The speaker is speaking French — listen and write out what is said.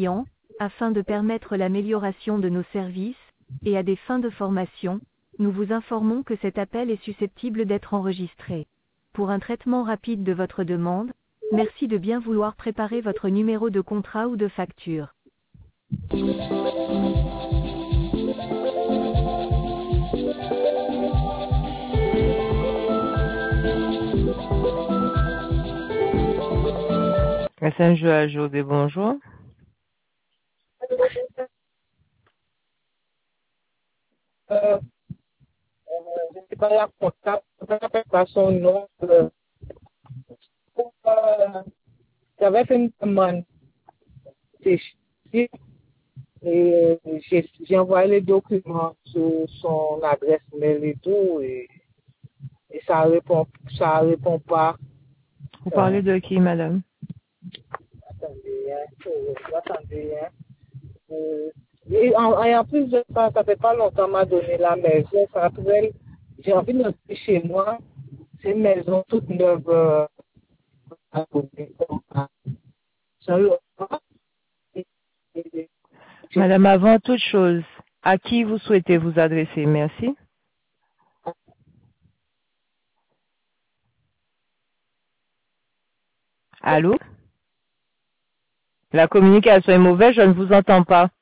clients, afin de permettre l'amélioration de nos services, et à des fins de formation, nous vous informons que cet appel est susceptible d'être enregistré. Pour un traitement rapide de votre demande, merci de bien vouloir préparer votre numéro de contrat ou de facture. Saint-Joël Jodé, bonjour. Je ne sais pas la comptable, je ne rappelle pas son nom. J'avais fait une demande et j'ai envoyé les documents sur son adresse mail et tout, et ça répond pas. Vous parlez de qui, madame? Attendez, hein. Et en plus, ça fait pas longtemps m'a donné la maison. Ça rappelle, j'ai envie de rentrer chez moi. C'est une maison toute neuve à côté. Madame, avant toute chose, à qui vous souhaitez vous adresser? Merci. Allô? La communication est mauvaise, je ne vous entends pas.